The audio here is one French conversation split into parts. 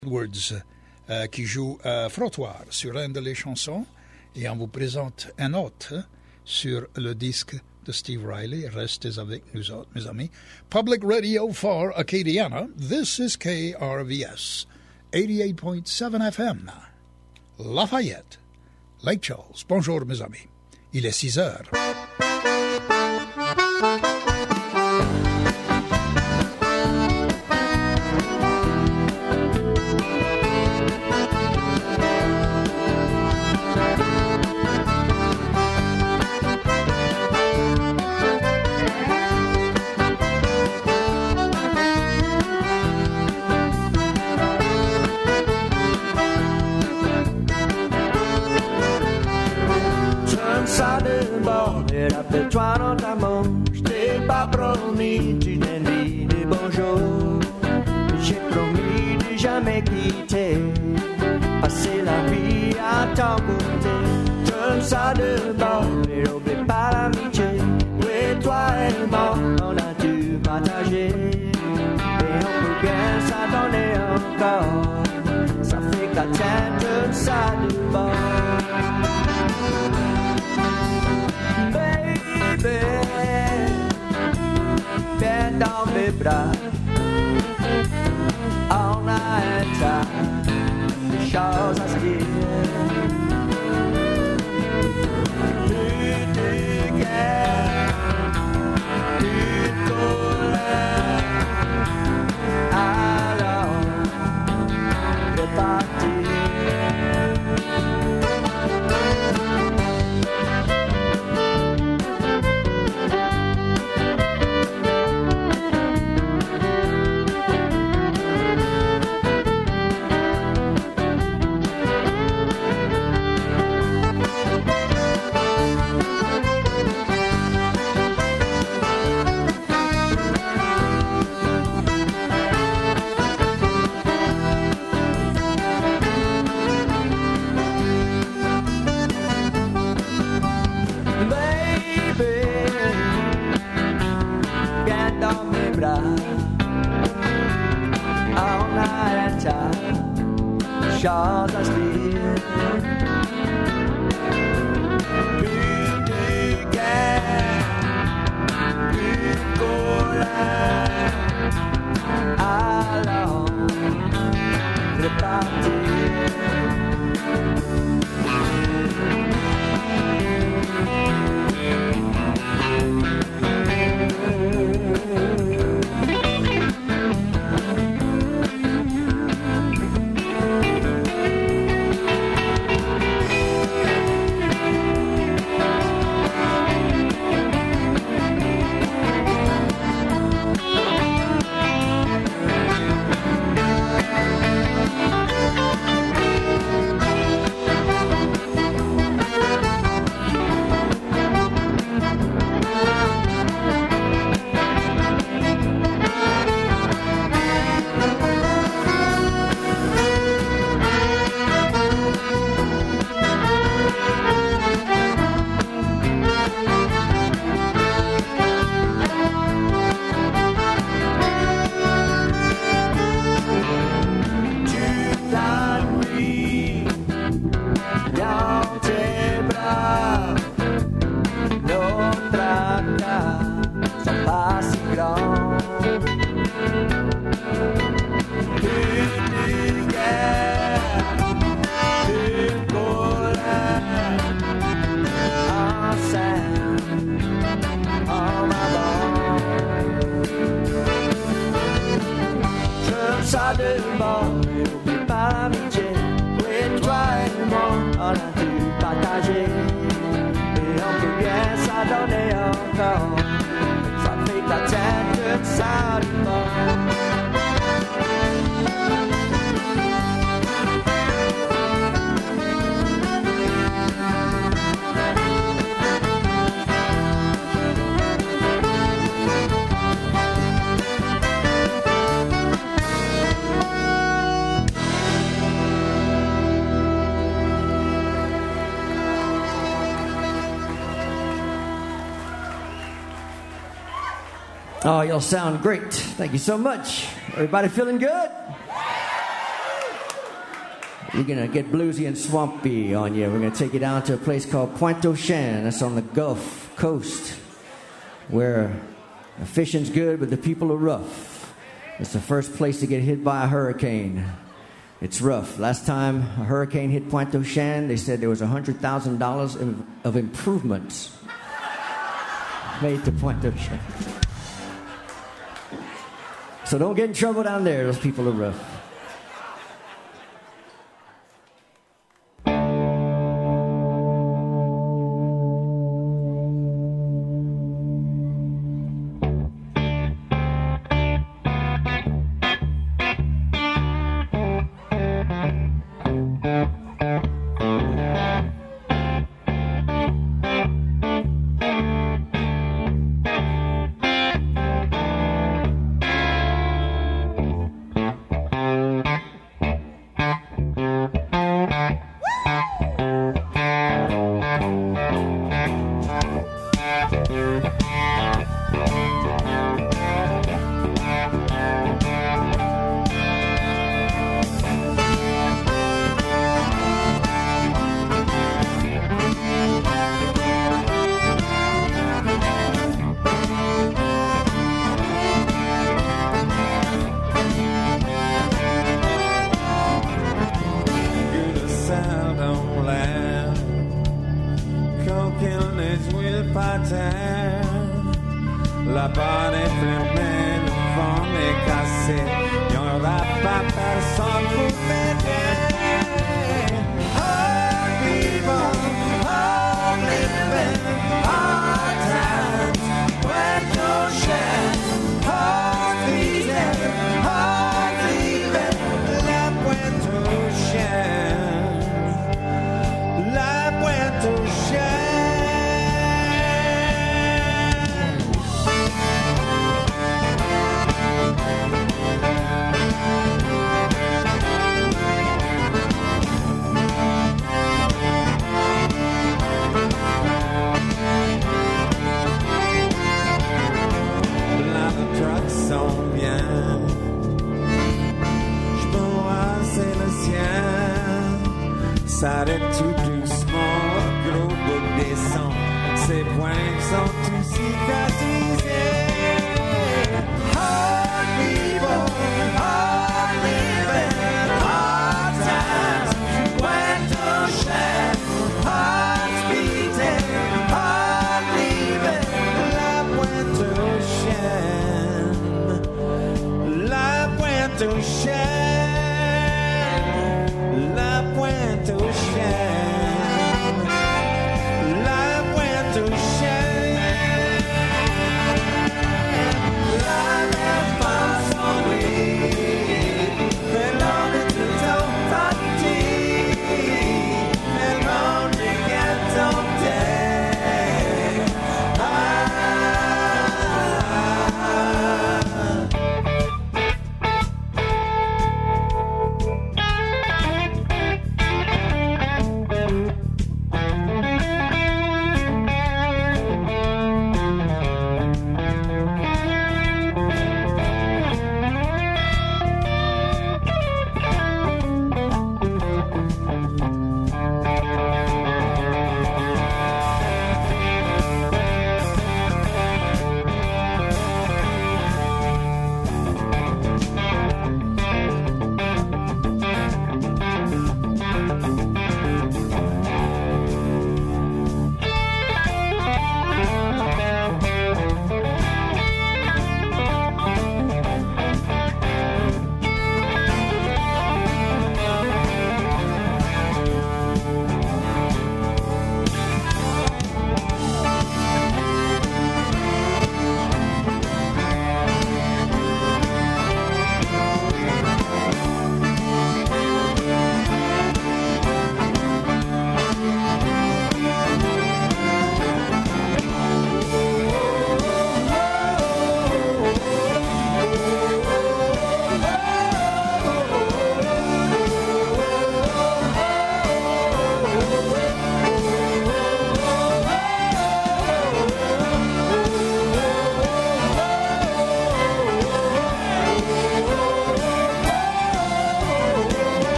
Edwards qui joue Frottoir sur l'un des chansons et on vous présente un autre sur le disque de Steve Riley. Restez avec nous autres, mes amis. Public Radio for Acadiana. This is KRVS 88.7 FM. Lafayette, Lake Charles. Bonjour, mes amis. Il est 6 heures. Toi notamment, je t'ai pas promis, tu t'es dit des bonjours. J'ai promis de jamais quitter, passer la vie à ton côté. Tourne ça de bord et n'oublie pas l'amitié. Oui, toi et moi, on a dû partager. Et on peut bien s'adonner encore. Ça fait qu'à tienne, tourne ça de bord. Viens dans mes bras, on a un tas de choses à se dire. Plus de guerre, plus de colère. Alors, repartir. Chose à se dire. Plus de guerre, plus de colère. Alors, repartir. Oh, y'all sound great. Thank you so much. Everybody feeling good? We're going to get bluesy and swampy on you. We're going to take you down to a place called Pointe aux Chenes. That's on the Gulf Coast, where the fishing's good, but the people are rough. It's the first place to get hit by a hurricane. It's rough. Last time a hurricane hit Pointe aux Chenes, they said there was $100,000 of improvements made to Pointe aux Chenes. So don't get in trouble down there. Those people are rough.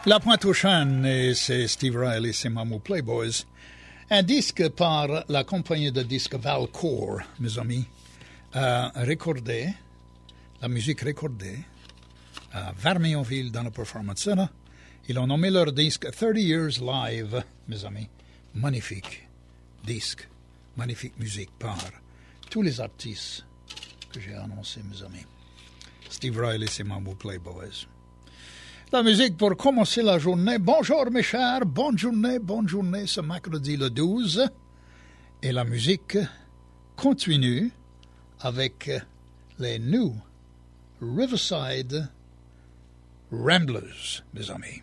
La Pointe aux Chênes, et c'est Steve Riley, c'est Mamou Playboys. Un disque par la compagnie de disques Valcourt, mes amis, recordé, la musique recordée à Vermionville dans le Performance Center. Ils ont nommé leur disque 30 Years Live, mes amis. Magnifique disque, magnifique musique par tous les artistes que j'ai annoncés, mes amis. Steve Riley, c'est Mamou Playboys. La musique pour commencer la journée. Bonjour mes chers, bonne journée ce mercredi le 12. Et la musique continue avec les New Riverside Ramblers, mes amis.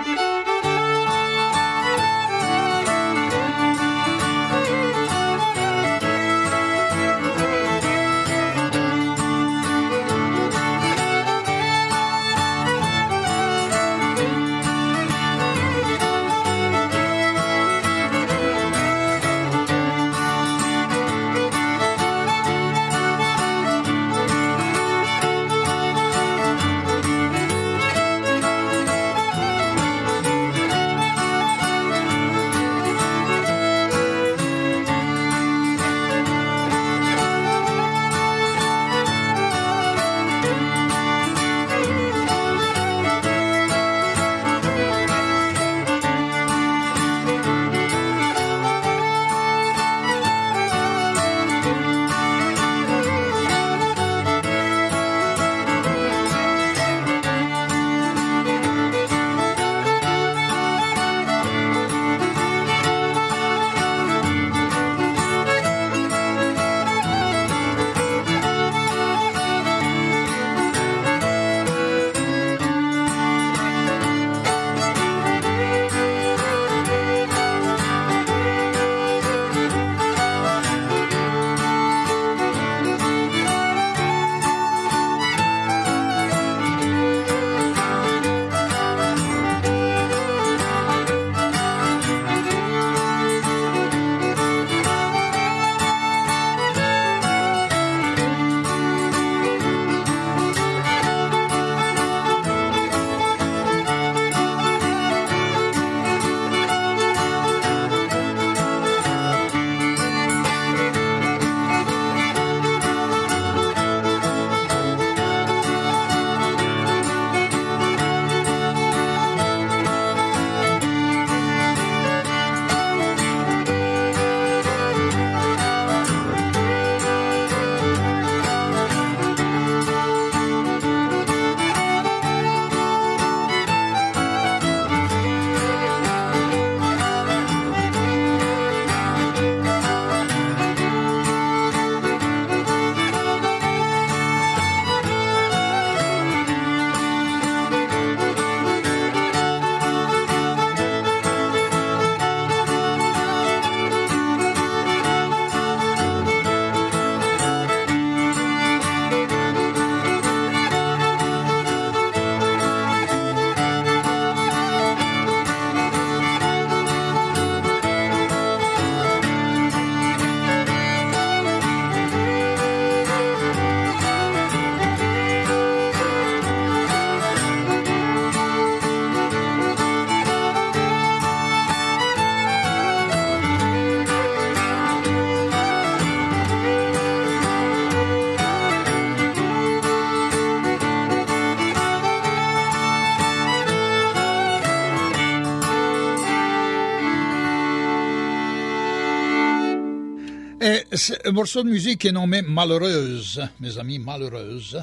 Un morceau de musique est nommé Malheureuse, mes amis, Malheureuse.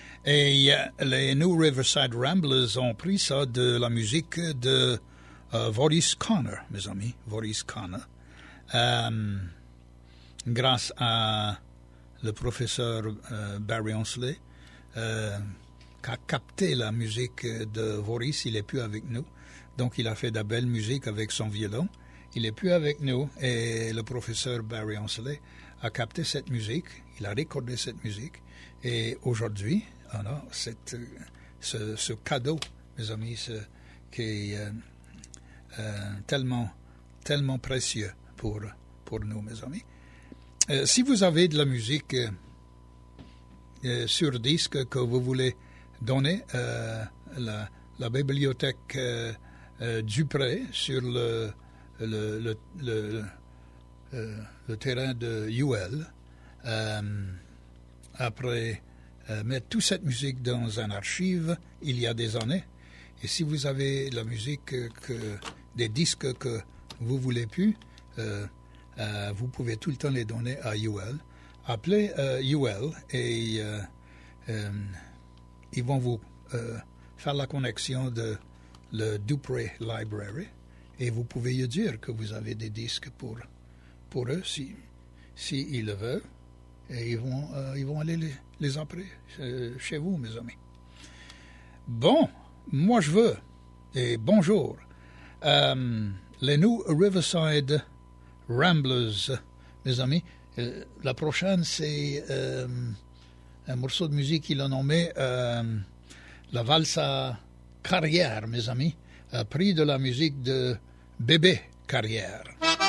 Et les New Riverside Ramblers ont pris ça de la musique de Maurice Connor, mes amis, Maurice Connor. Grâce à le professeur Barry Onsley, qui a capté la musique de Maurice, il n'est plus avec nous. Donc il a fait de la belle musique avec son violon. Il n'est plus avec nous et le professeur Barry Onsley a capté cette musique, il a recordé cette musique et aujourd'hui, on a ce cadeau, mes amis, qui est tellement précieux pour nous, mes amis. Si vous avez de la musique sur disque que vous voulez donner, la la bibliothèque Dupré sur le terrain de UL. Après mettre toute cette musique dans un archive il y a des années. Et si vous avez la musique, des disques que vous ne voulez plus, vous pouvez tout le temps les donner à UL. Appelez UL et ils vont vous faire la connexion de le Dupré Library et vous pouvez lui dire que vous avez des disques pour eux si ils le veulent et ils vont aller les après chez vous, mes amis. Bon, moi je veux et bonjour les New Riverside Ramblers, mes amis. La prochaine, c'est un morceau de musique qu'il a nommé La valse à Carrière, mes amis, pris de la musique de Bébé Carrière.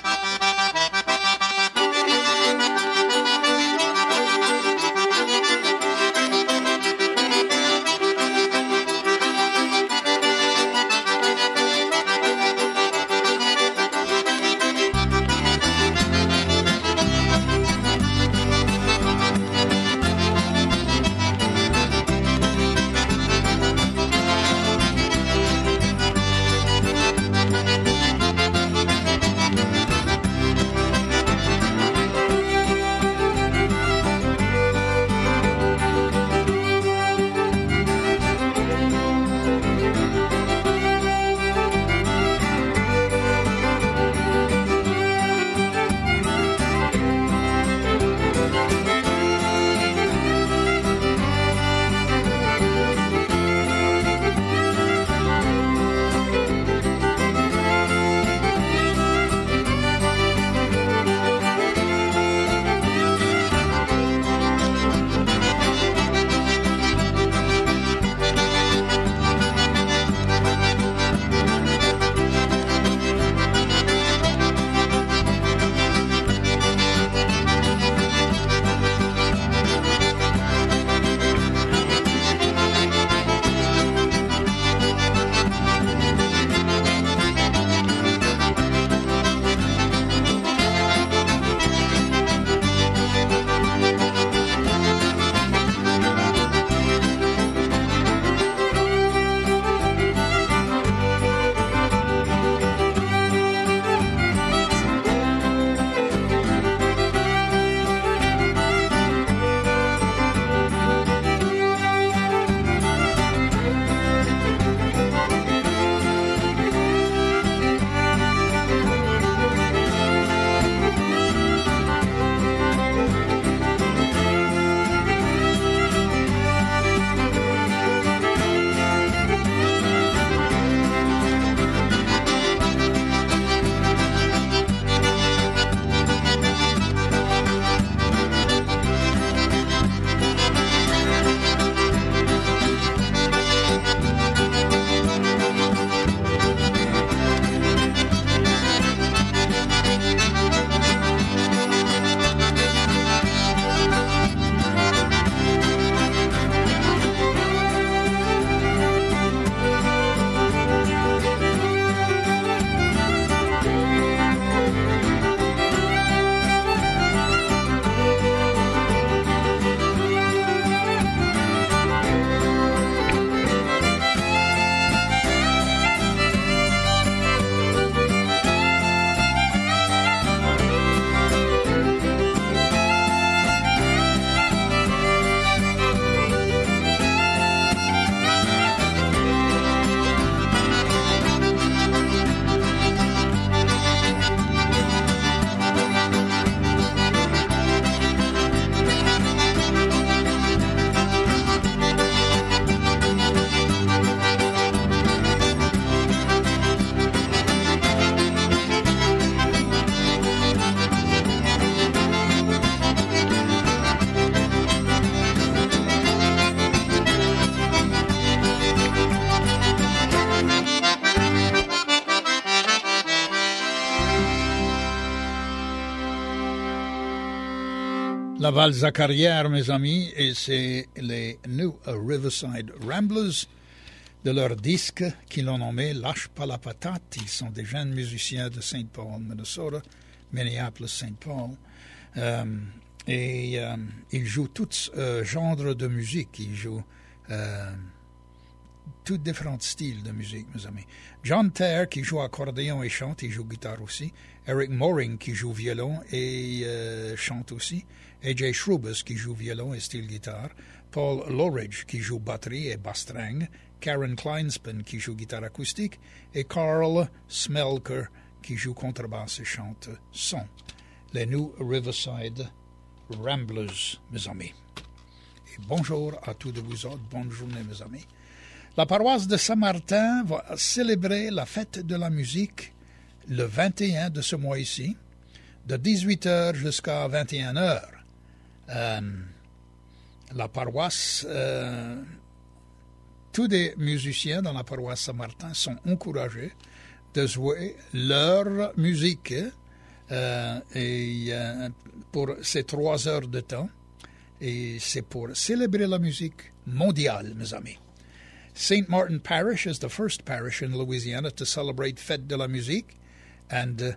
La valse à Carrière, mes amis, et c'est les New Riverside Ramblers. de leur disque qu'ils ont nommé Lâche pas la patate. Ils sont des jeunes musiciens de St. Paul, Minnesota, Minneapolis-St. Paul. Ils jouent tout genre de musique. Ils jouent tous différents styles de musique, mes amis. John Terre, qui joue accordéon et chante, il joue guitare aussi. Eric Moring, qui joue violon et chante aussi. AJ Shrubus, qui joue violon et style guitare. Paul Loridge, qui joue batterie et basse-string. Karen Kleinspan, qui joue guitare acoustique. Et Carl Smelker, qui joue contrebasse et chante son. Les New Riverside Ramblers, mes amis. Et bonjour à tous de vous autres. Bonne journée, mes amis. La paroisse de Saint-Martin va célébrer la fête de la musique le 21 de ce mois ici, de 18h jusqu'à 21h. La paroisse, tous les musiciens dans la paroisse Saint-Martin sont encouragés de jouer leur musique pour ces 3 heures de temps. Et c'est pour célébrer la musique mondiale, mes amis. St. Martin Parish is the first parish in Louisiana to celebrate Fête de la Musique, and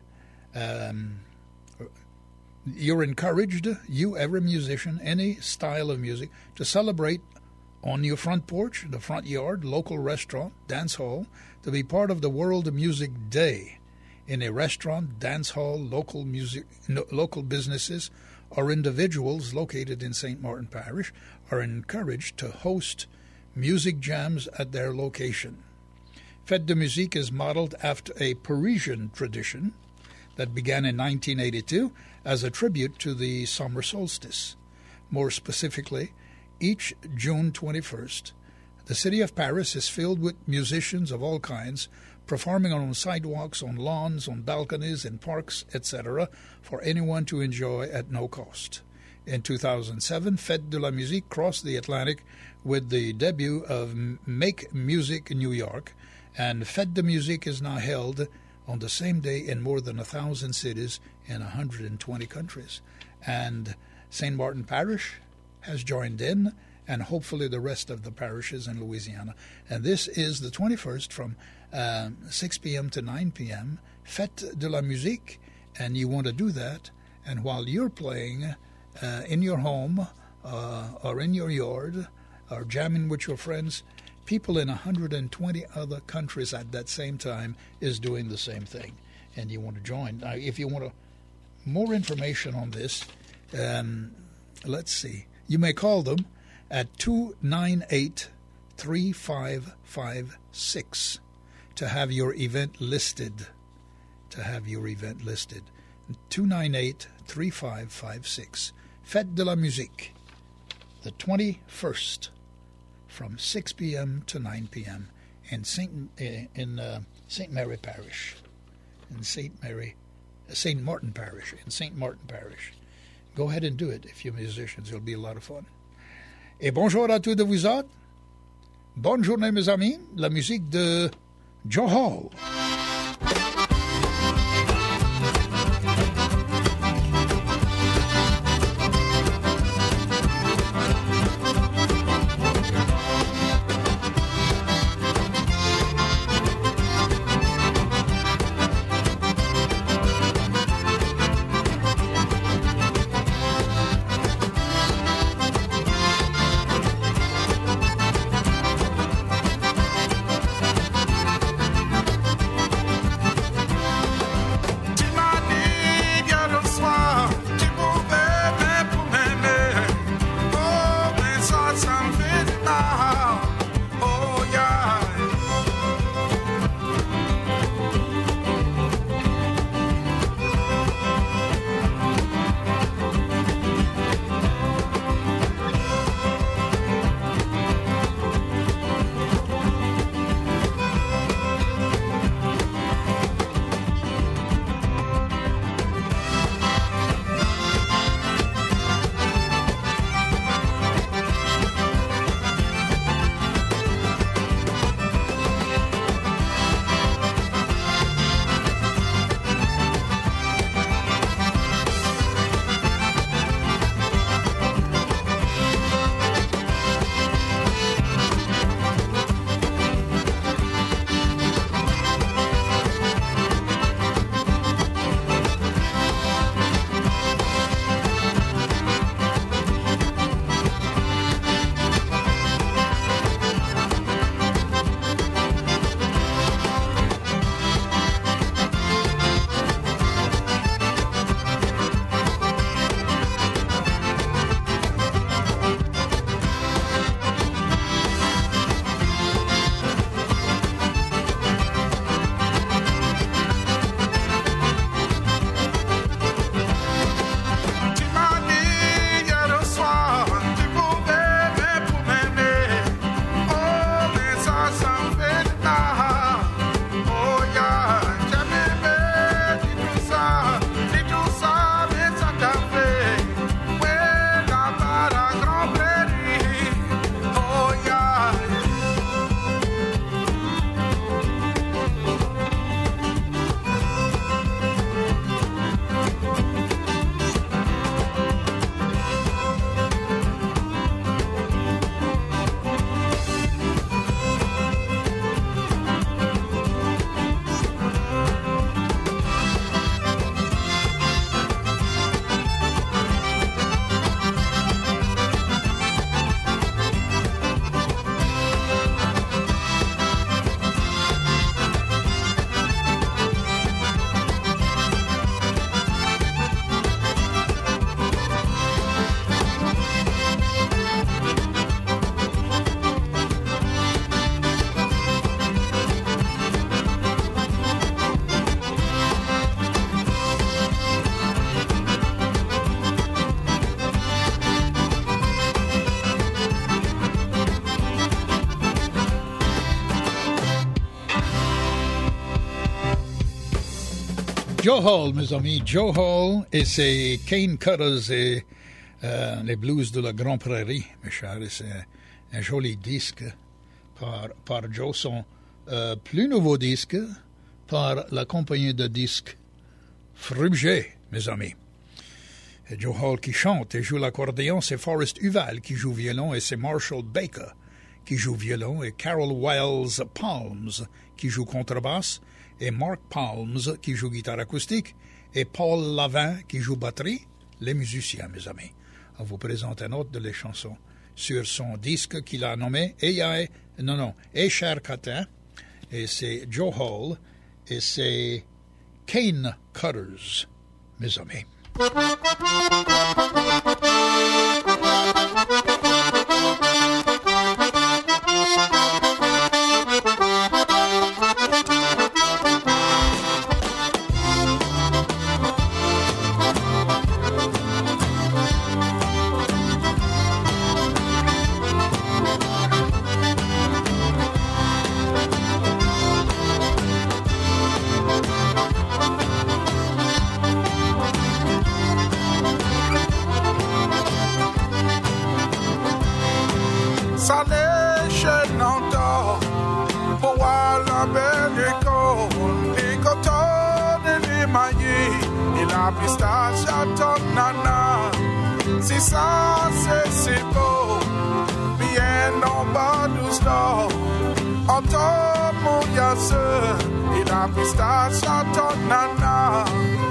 you're encouraged, you, every musician, any style of music, to celebrate on your front porch, the front yard, local restaurant, dance hall, to be part of the World Music Day. In a restaurant, dance hall, local businesses, or individuals located in St. Martin Parish are encouraged to host music jams at their location. Fête de Musique is modeled after a Parisian tradition that began in 1982 as a tribute to the summer solstice. More specifically, each June 21st, the city of Paris is filled with musicians of all kinds performing on sidewalks, on lawns, on balconies, in parks, etc., for anyone to enjoy at no cost. In 2007, Fête de la Musique crossed the Atlantic with the debut of Make Music New York, and Fête de Musique is now held on the same day in more than 1,000 cities in 120 countries. And St. Martin Parish has joined in, and hopefully the rest of the parishes in Louisiana. And this is the 21st from 6 p.m. to 9 p.m., Fête de la Musique, and you want to do that. And while you're playing in your home or in your yard or jamming with your friends, people in 120 other countries at that same time is doing the same thing, and you want to join. Now, if you want more information on this, let's see. You may call them at 298-3556 to have your event listed. 298-3556. Fête de la Musique, the 21st, from 6 p.m. to 9 p.m. in St. Mary Parish, in St. Martin Parish, in St. Martin Parish. Go ahead and do it if you're musicians. It'll be a lot of fun. Et bonjour à tous de vous autres. Bonne journée, mes amis. La musique de Joe Hall. Joe Hall, mes amis, Joe Hall et ses Cane Cutters et les blues de la Grande Prairie, mes chers. C'est un joli disque par Joe, son plus nouveau disque par la compagnie de disques Frubger, mes amis. Et Joe Hall qui chante et joue l'accordéon, c'est Forrest Huval qui joue violon et c'est Marshall Baker qui joue violon et Carol Wiles Palms qui joue contrebasse et Mark Palms qui joue guitare acoustique et Paul Lavin qui joue batterie, les musiciens, mes amis. On vous présente un autre de les chansons sur son disque qu'il a nommé Et Cher Catin, et c'est Joe Hall et c'est Cane Cutters, mes amis. Si ça c'est beau, bien en bas du store, en top mon yasse, et la pistache à ton nana.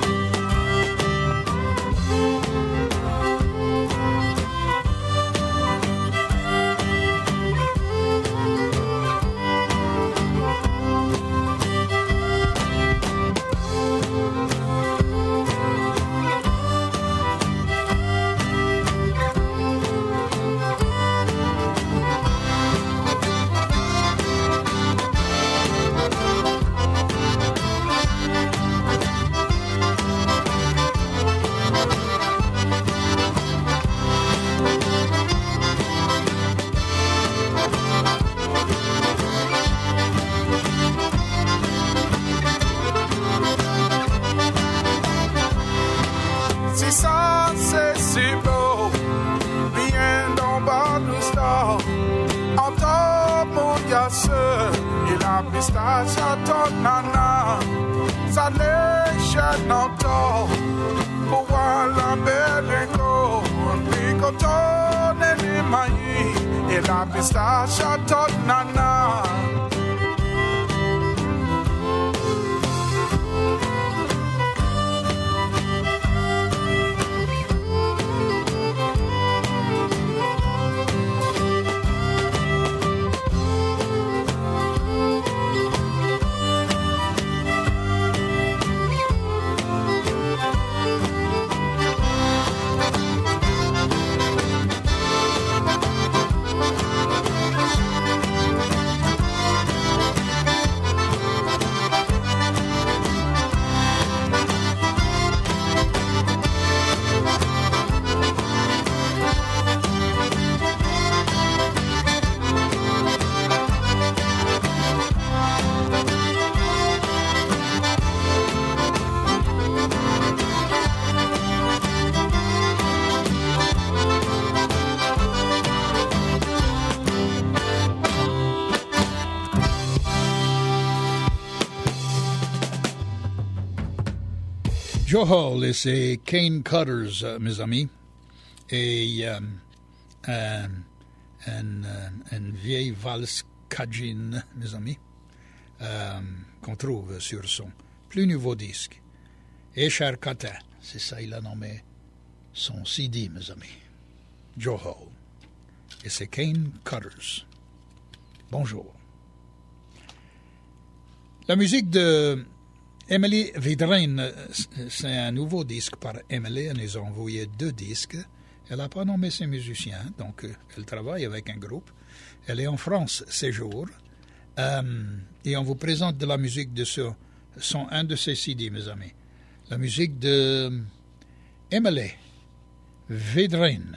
Pistache à ton nana, ça l'échelle n'entend, pour voir la belle écho, puis quand on est les maillis, et la pistache à ton nana. Joe Hall et ses Cane Cutters, mes amis, et une vieille valse cajun, mes amis, qu'on trouve sur son plus nouveau disque. Et Cher Catin, c'est ça, il a nommé son CD, mes amis. Joe Hall et ses Cane Cutters. Bonjour. La musique de Emily Vidrine, c'est un nouveau disque par Emily. Elle nous a envoyé 2 disques. Elle n'a pas nommé ses musiciens, donc elle travaille avec un groupe. Elle est en France ces jours. Et on vous présente de la musique de un de ses CD, mes amis. La musique de Emily Vidrine.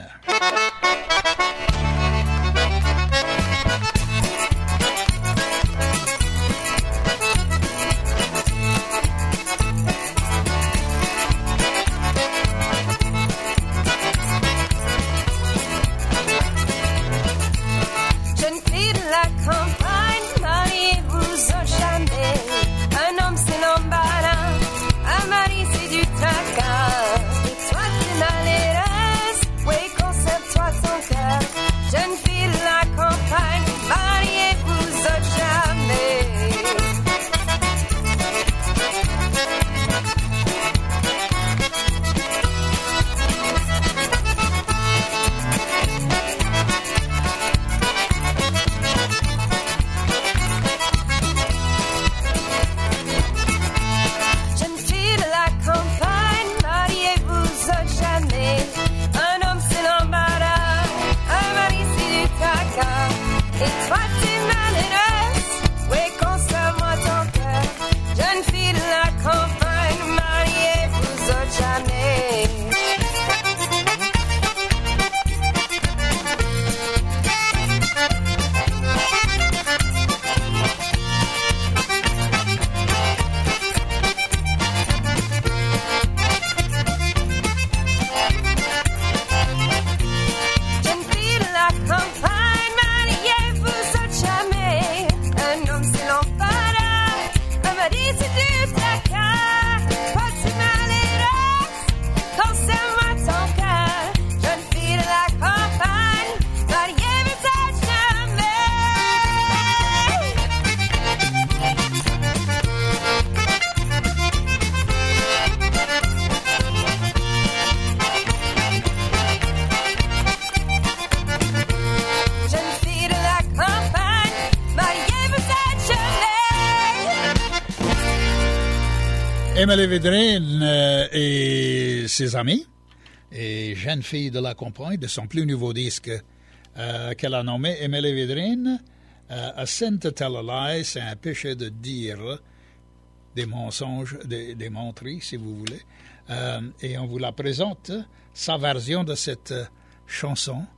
Emily Vidrine et ses amis, et jeune fille de la campagne, de son plus nouveau disque qu'elle a nommé Emily Vidrine, A Sin to Tell a Lie, c'est un péché de dire des mensonges, des menteries, si vous voulez. Et on vous la présente, sa version de cette chanson,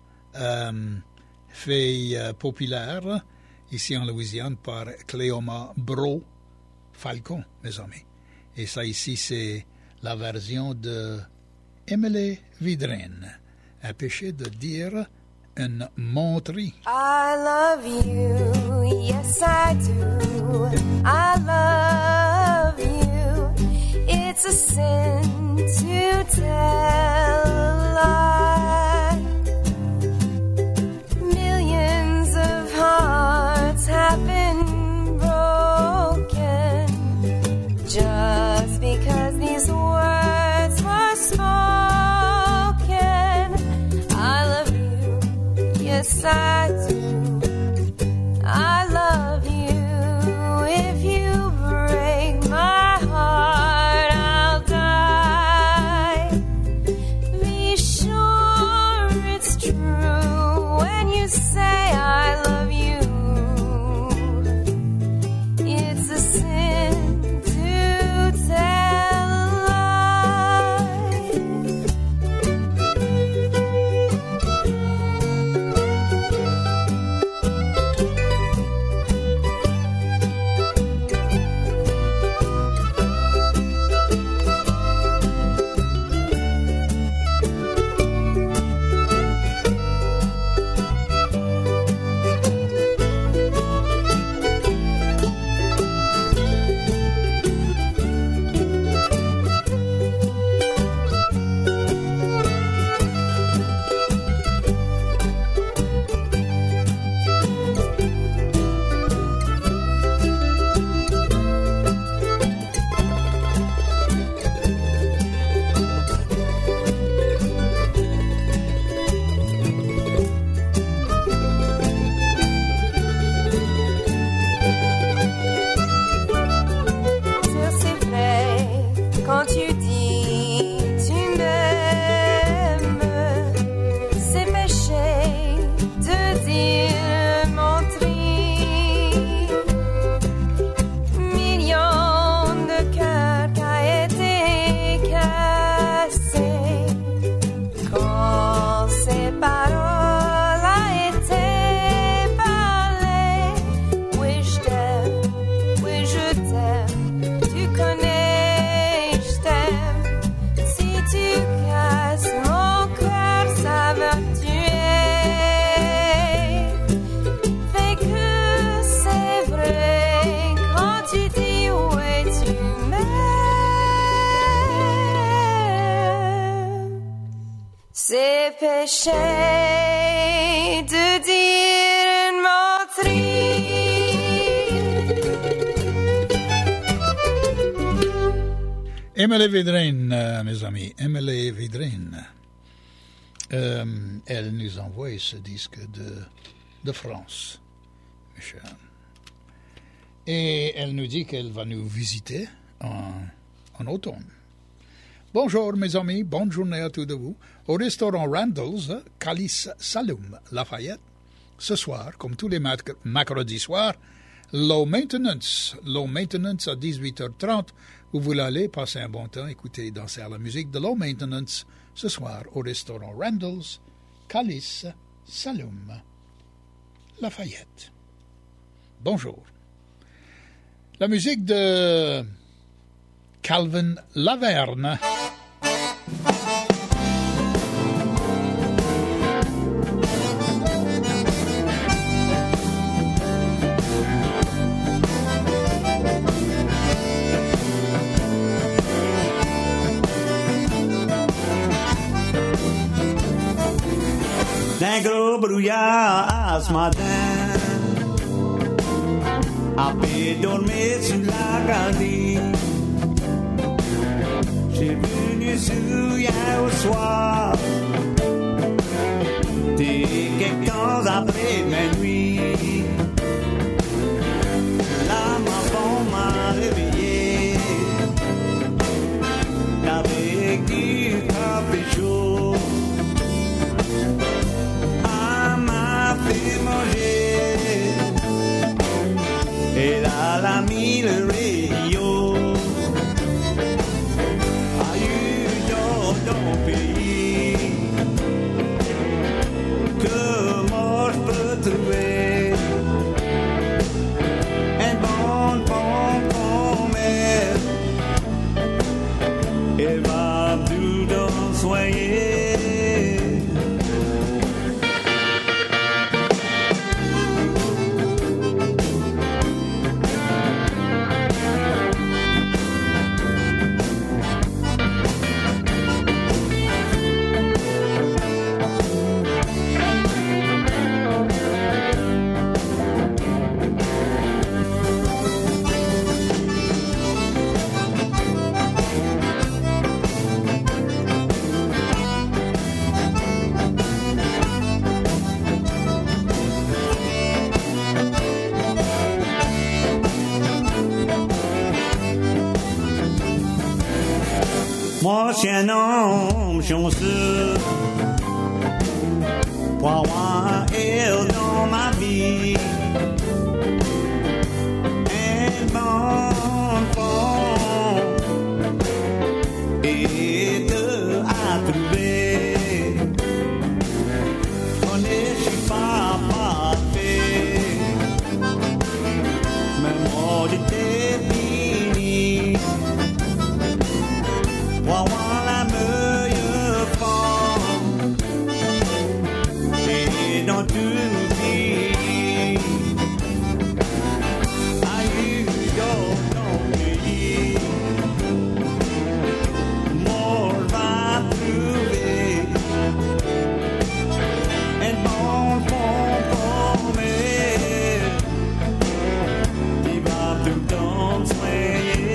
fait populaire ici en Louisiane par Cléoma Bro Falcon, mes amis. Et ça ici, c'est la version de Emily Vidrine, un péché de dire une menterie. I love you, yes I do. I love you. It's a sin to tell a lie. Millions of hearts have been broken just because these words were spoken. I love you, yes I do. I love you. If you break my heart, I'll die. Be sure it's true when you say I love you. It's a sin to tell a lie. C'est vrai quand tu dis tu m'aimes. C'est péché de dire menterie. Millions de cœurs qui a été cassé quand ces paroles a été parlées. Oui, je t'aime, oui, je t'aime. Tu connais, je t'aime. Si tu casses mon cœur, ça va me tuer. Fait que c'est vrai quand tu dis oui, tu m'aimes. C'est péché de dire une menterie. Emily Vidrine, mes amis, Emily Vidrine. Elle nous envoie ce disque de France, Michel. Et elle nous dit qu'elle va nous visiter en automne. Bonjour mes amis, bonne journée à tous de vous. Au restaurant Randall's, Calice Saloum, Lafayette. Ce soir, comme tous les mercredis soirs, low maintenance à 18h30 Vous voulez aller passer un bon temps, écouter et danser à la musique de Low Maintenance ce soir au restaurant Randall's, Calice, Saloum, Lafayette. Bonjour. La musique de Calvin Laverne. D'un gros brouillard ce matin, à peine dormir sur la galerie, j'ai venu sur hier au soir, dès quelques temps après minuit, la maman m'a réveillé, avec du café chaud. Manger et là la mis le rayon ailleurs dans ton pays que moi je peux trouver un bon promesse et va tout dans soigner. Moi, je suis un homme chanceux pour avoir elle dans ma vie. Un bon fond et deux à trouver. On est, je suis pas parfait, mais moi, j'étais fini. Pour avoir la meilleure forme et dans tout le pays, ailleurs dans ton pays, moi je vais trouver un bon compromis qui va tout le temps soigner.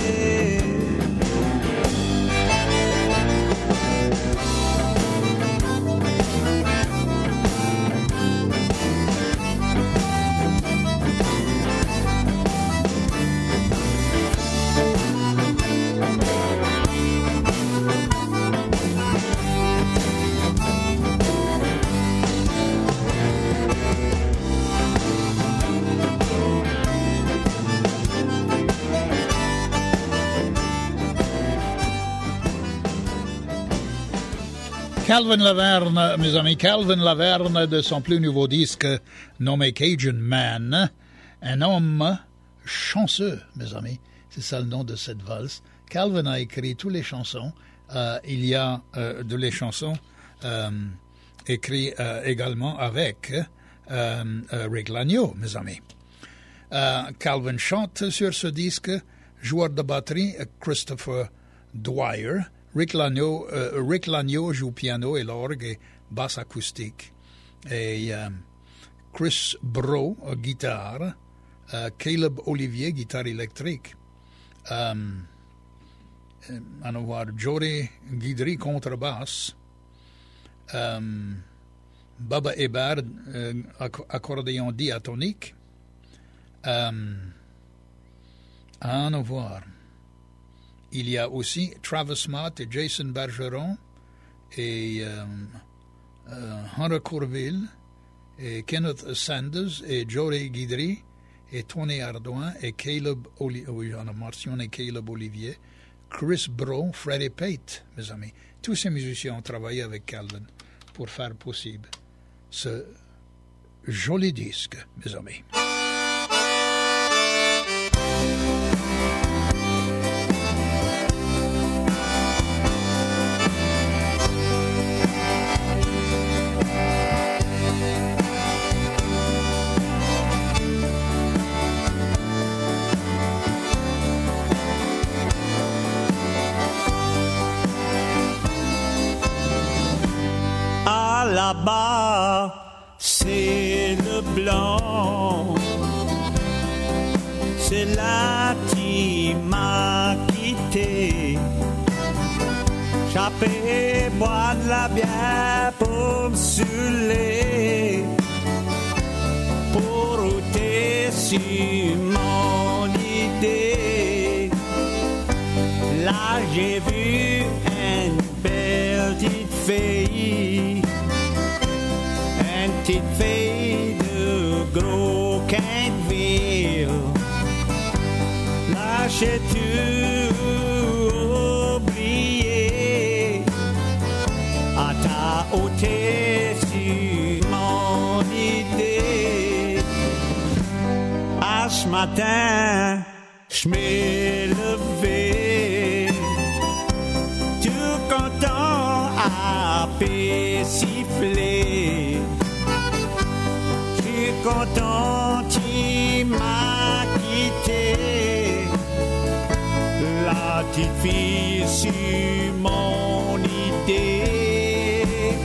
Calvin Laverne, mes amis, Calvin Laverne de son plus nouveau disque nommé Cajun Man, un homme chanceux, mes amis, c'est ça le nom de cette valse. Calvin a écrit toutes les chansons, il y a de les chansons écrites également avec Rick Lagneau, mes amis. Calvin chante sur ce disque, joueur de batterie Christopher Dwyer. Rick Lagneau joue piano et l'orgue et basse acoustique. Et Chris Bro, guitare. Caleb Olivier, guitare électrique. Allons voir, Jory Guidry, contrebasse. Baba Hébert, accordéon diatonique. Allons voir. Il y a aussi Travis Mott et Jason Bergeron et Hunter Courville et Kenneth Sanders et Jory Guidry et Tony Ardouin et Caleb Olivier, Chris Bro, Freddie Pate, mes amis. Tous ces musiciens ont travaillé avec Calvin pour faire possible ce joli disque, mes amis. Là-bas, c'est le blanc, c'est là qui m'a quitté. J'appelle boire de la bière pour me saouler, pour ôter sur mon idée. Là, j'ai vu une belle petite fille. Petite fille de gros Quinville, là j'ai tout oublié, à ta ôté sur mon idée. À ce matin, je m'ai levé, tout content à siffler. Content, tu m'as quitté, la petite fille sur mon idée.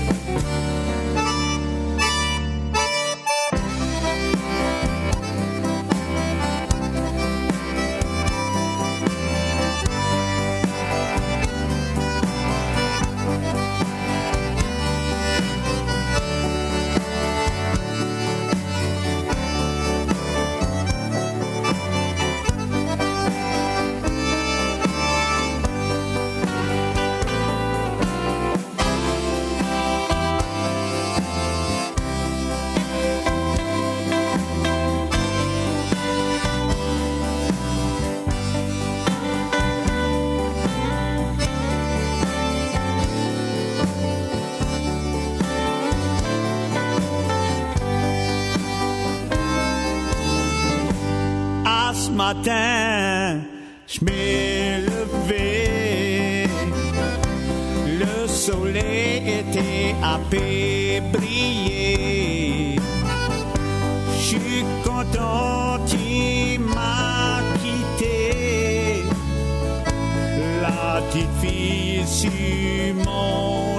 Matin, je m'ai levé, le soleil était à peu briller. Je suis content, tu m'as quitté, la petite fille sur mon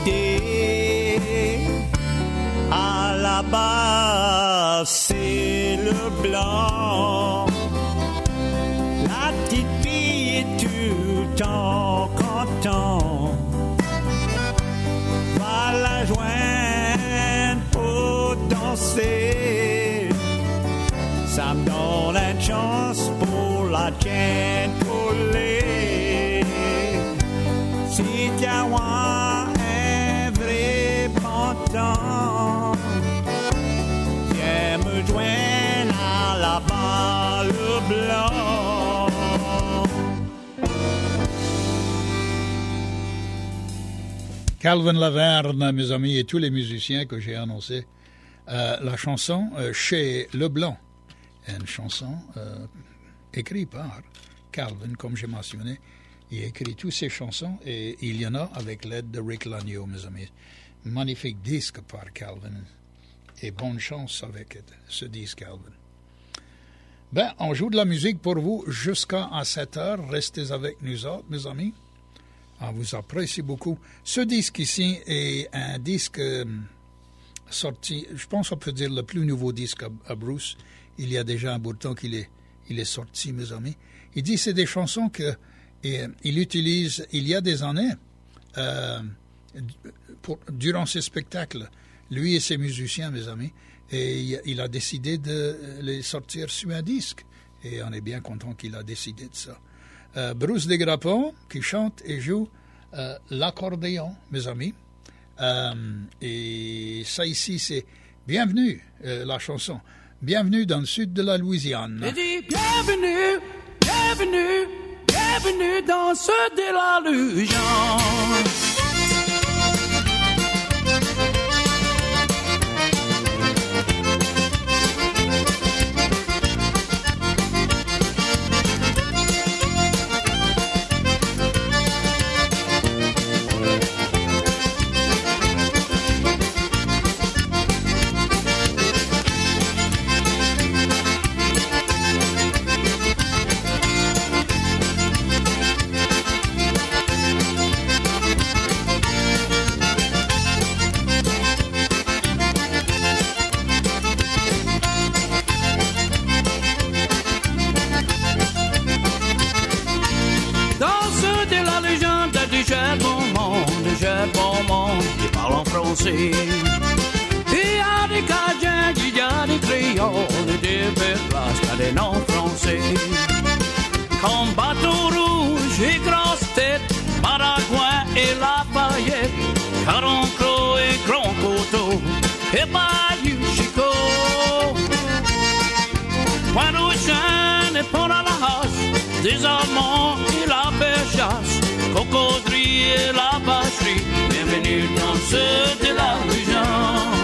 idée. À la base, c'est le blanc. Tout en content, va la joindre pour danser. Ça me donne une chance pour la tienne coller. Si t'as un vrai bon temps, viens me joindre à la balle blanche. Calvin Laverne, mes amis, et tous les musiciens que j'ai annoncés. La chanson Chez Leblanc, une chanson écrite par Calvin, comme j'ai mentionné. Il écrit toutes ses chansons et il y en a avec l'aide de Rick Lagneau, mes amis. Magnifique disque par Calvin et bonne chance avec ce disque, Calvin. Ben, on joue de la musique pour vous jusqu'à 7 heures. Restez avec nous autres, mes amis. On vous apprécie beaucoup. Ce disque ici est un disque sorti, je pense qu'on peut dire le plus nouveau disque à Bruce. Il y a déjà un bout de temps qu'il est sorti, mes amis. Il dit que c'est des chansons qu'il utilise il y a des années durant ses spectacles. Lui et ses musiciens, mes amis. Et il a décidé de les sortir sur un disque. Et on est bien content qu'il a décidé de ça. Bruce Desgrappons qui chante et joue l'accordéon, mes amis. Et ça ici, c'est Bienvenue, la chanson. Bienvenue dans le sud de la Louisiane. Et dis bienvenue, bienvenue, bienvenue dans le sud de la Louisiane. Il y a des Cajuns, il y a des Créoles, des Pélasques, des non-français. Comme Bateau Rouge et Grosse Tête, Maragouin et Lafayette, Caroncro et Grand Coteau, et Bayou Chicot. Pointe-aux-Chênes et Pont-à-la-Hache, des Allemands et la Péchasse, Cocodrie et la Vacherie. Bienvenue dans le sud de la Louisiane.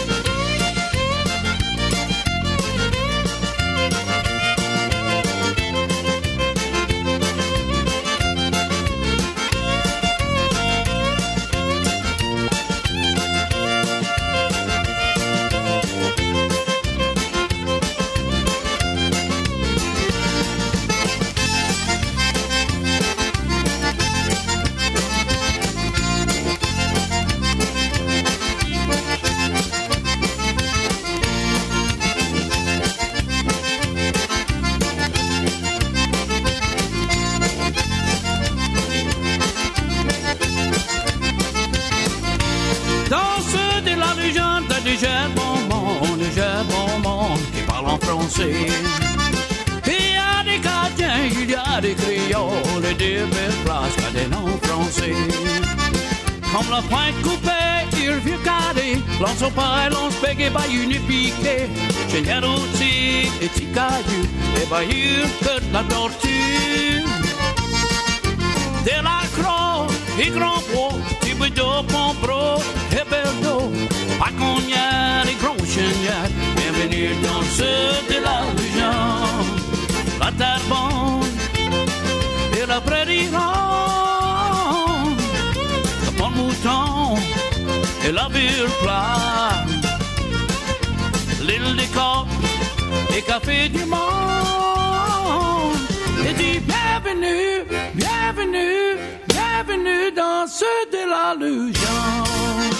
Qui parlent en français. Il y a des Cajuns, il y a des Créoles et des Pélasques, des non-français. Comme la pointe coupée, il vieux carré, lance au paille, lance peg et bayou ne piqué. Générosité et Ticayou, et bayou que de la tortue. De la croix et grand bois, Thibodeau, Pompro et Berdo, Paconnière et Gros Chenière. Bienvenue dans le sud de la Louisiane. La terre bonne et la prairie ronde, le bon mouton et la ville plate, l'île des Coques et café du monde. Et dis bienvenue, bienvenue, bienvenue dans le sud de la Louisiane.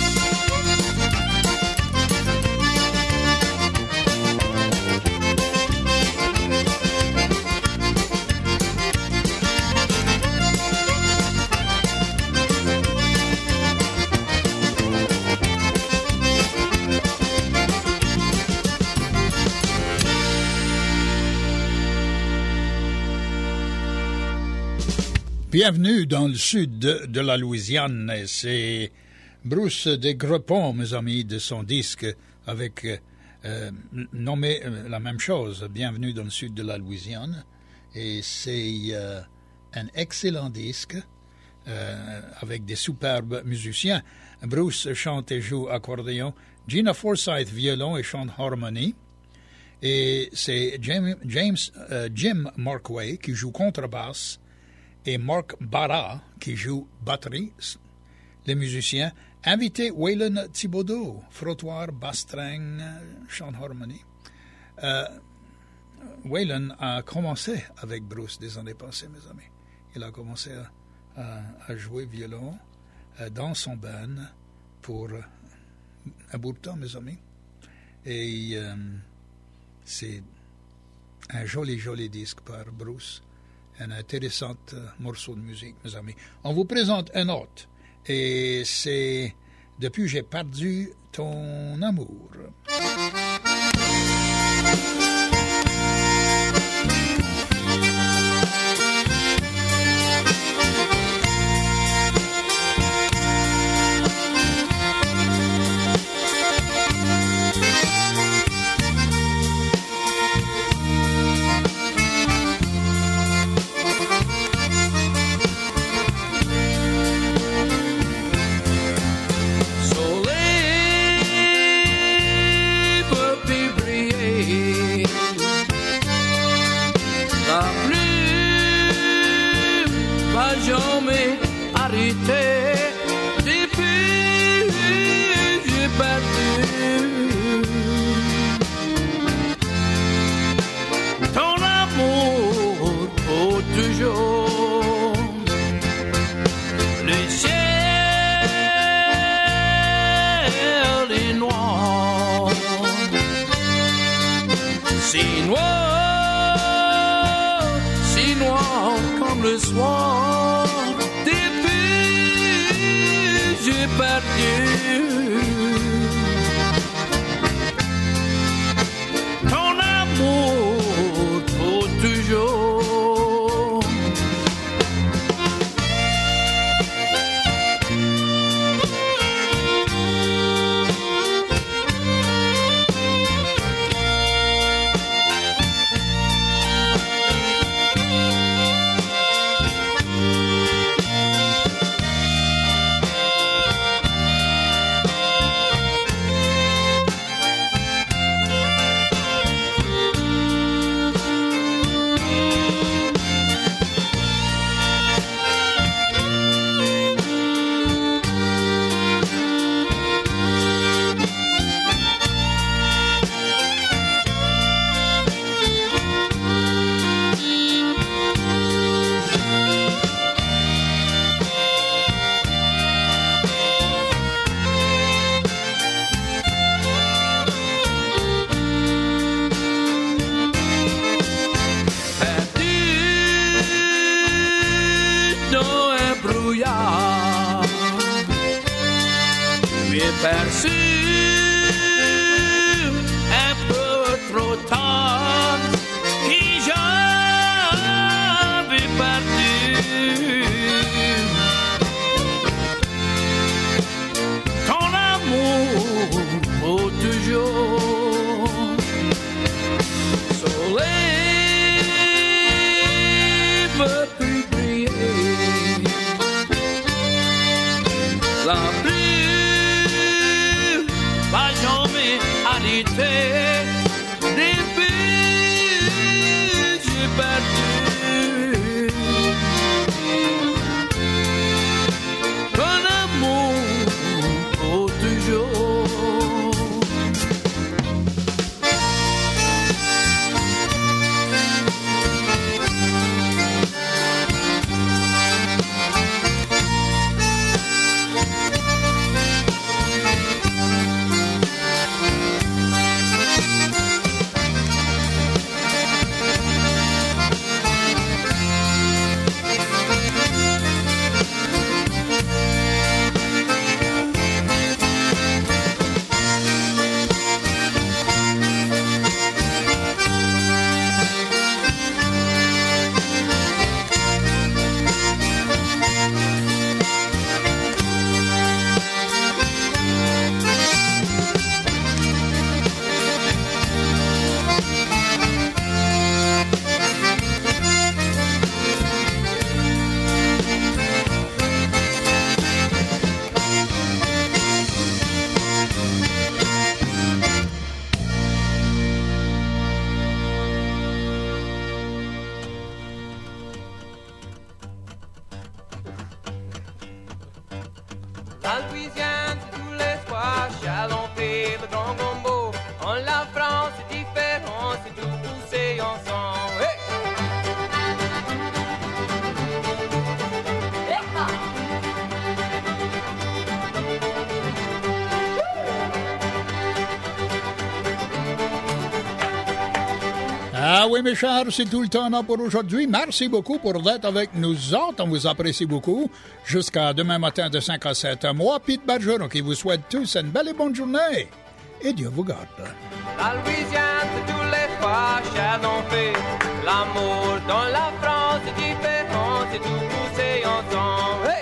Bienvenue dans le sud de la Louisiane. C'est Bruce Desgrepons, mes amis, de son disque avec nommé la même chose, Bienvenue dans le sud de la Louisiane. Et c'est un excellent disque avec des superbes musiciens. Bruce chante et joue accordéon, Gina Forsyth violon et chante harmonie. Et c'est Jim Markway qui joue contrebasse et Mark Barra qui joue batterie, les musiciens. Invité Waylon Thibodeau, frottoir, basse-string, chant harmonie. Waylon a commencé avec Bruce des années passées, mes amis. Il a commencé à jouer violon dans son band pour un bout de temps, mes amis. Et c'est un joli disque par Bruce. Un intéressant morceau de musique, mes amis. On vous présente un autre. Et c'est Depuis j'ai perdu ton amour. comme le soir, depuis j'ai perdu ton amour pour toujours. Perçu un peu trop tard qui j'avais perdu ton amour pour toujours. Soleil me fait briller, la pluie va jamais arrêter. Depuis j'ai perdu ton amour pour toujours. La Louisiane, c'est tous les soirs, chalenté, le grand gombo. En la France, c'est différent, c'est tout poussé ensemble. Hey! Ah oui, mes chers, c'est tout le temps pour aujourd'hui. Merci beaucoup pour d'être avec nous autres. On vous apprécie beaucoup. Jusqu'à demain matin de 5 à 7. Moi, Pete Bergeron, qui vous souhaite tous une belle et bonne journée. Et Dieu vous garde. La Louisiane, c'est tous les soirs, chalenté. L'amour dans la France, c'est différent, c'est tout poussé ensemble. Hey!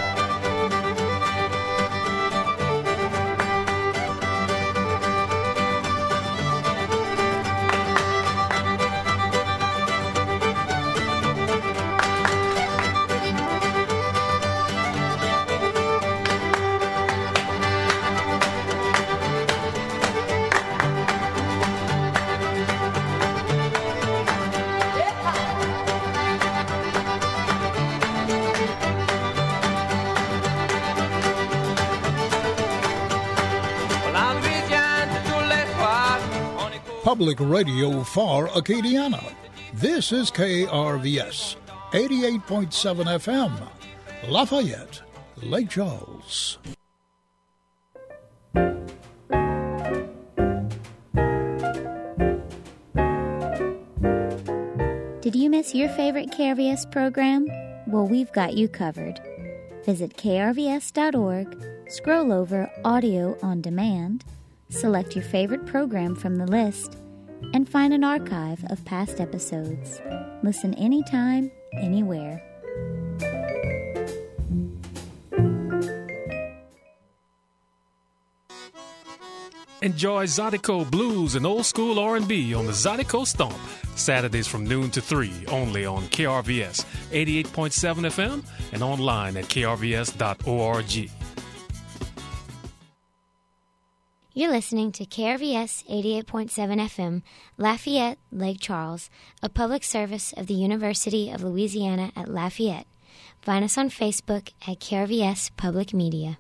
Public radio for Acadiana. This is KRVS, 88.7 FM, Lafayette, Lake Charles. Did you miss your favorite KRVS program? Well, we've got you covered. Visit krvs.org, scroll over Audio on Demand, select your favorite program from the list, and find an archive of past episodes. Listen anytime, anywhere. Enjoy Zydeco Blues and Old School R&B on the Zydeco Stomp, Saturdays from noon to 3, only on KRVS 88.7 FM and online at krvs.org. You're listening to KRVS 88.7 FM, Lafayette, Lake Charles, a public service of the University of Louisiana at Lafayette. Find us on Facebook at KRVS Public Media.